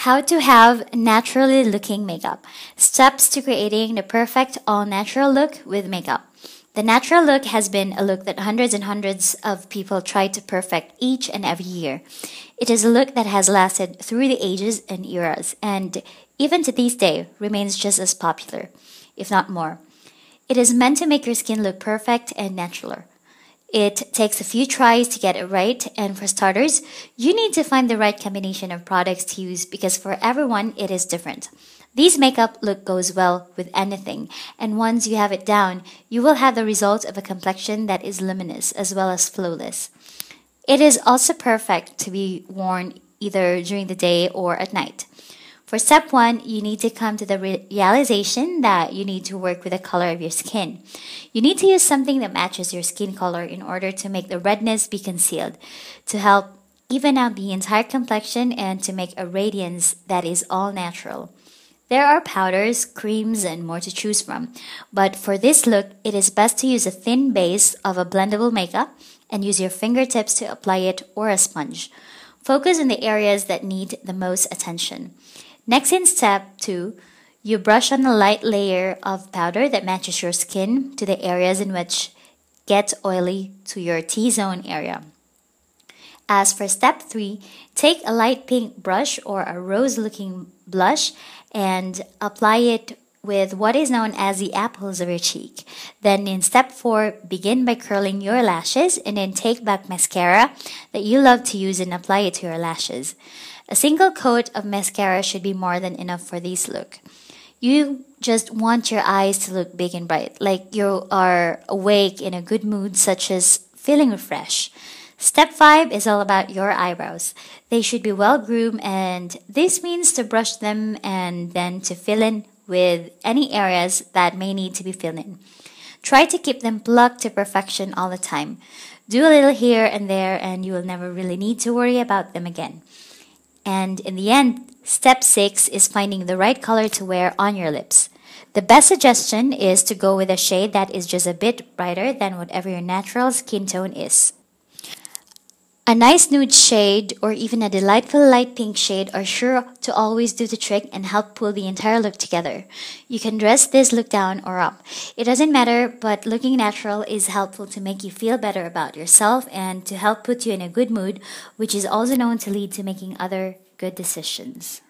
How to have naturally looking makeup. Steps to creating the perfect all natural look with makeup. The natural look has been a look that hundreds and hundreds of people try to perfect each and every year. It is a look that has lasted through the ages and eras, and even to this day remains just as popular, if not more. It is meant to make your skin look perfect and natural. It takes a few tries to get it right, and for starters, you need to find the right combination of products to use because for everyone it is different. This makeup look goes well with anything, and once you have it down, you will have the result of a complexion that is luminous as well as flawless. It is also perfect to be worn either during the day or at night. For step 1, you need to come to the realization that you need to work with the color of your skin. You need to use something that matches your skin color in order to make the redness be concealed, to help even out the entire complexion and to make a radiance that is all natural. There are powders, creams, and more to choose from, but for this look, it is best to use a thin base of a blendable makeup and use your fingertips to apply it or a sponge. Focus on the areas that need the most attention. Next, in step 2, you brush on a light layer of powder that matches your skin to the areas in which get oily to your T-zone area. As for step 3, take a light pink brush or a rose-looking blush and apply it with what is known as the apples of your cheek. Then in step 4, begin by curling your lashes and then take back mascara that you love to use and apply it to your lashes. A single coat of mascara should be more than enough for this look. You just want your eyes to look big and bright, like you are awake in a good mood, such as feeling refreshed. Step 5 is all about your eyebrows. They should be well groomed, and this means to brush them and then to fill in with any areas that may need to be filled in. Try to keep them plucked to perfection all the time. Do a little here and there, and you will never really need to worry about them again. And in the end, step 6 is finding the right color to wear on your lips. The best suggestion is to go with a shade that is just a bit brighter than whatever your natural skin tone is. A nice nude shade or even a delightful light pink shade are sure to always do the trick and help pull the entire look together. You can dress this look down or up. It doesn't matter, but looking natural is helpful to make you feel better about yourself and to help put you in a good mood, which is also known to lead to making other good decisions.